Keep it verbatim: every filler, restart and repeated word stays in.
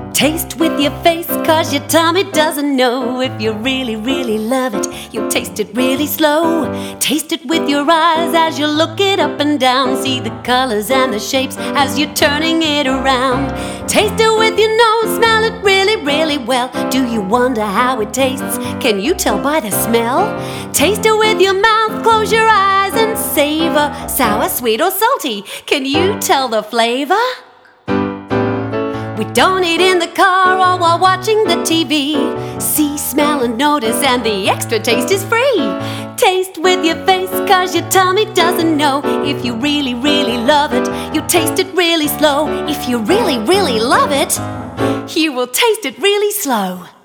Taste with your face, cause your tummy doesn't know. If you really, really love it, you'll taste it really slow. Taste it with your eyes as you look it up and down. See the colors and the shapes as you're turning it around. Taste it with your nose, smell it really, really well. Do you wonder how it tastes? Can you tell by the smell? Taste it with your mouth, close your eyes and savor. Sour, sweet or salty, can you tell the flavor? We don't eat in the car or while watching the T V. See, smell and notice, and the extra taste is free. Taste with your face, cause your tummy doesn't know. If you really, really love it, you taste it really slow. If you really, really love it, you will taste it really slow.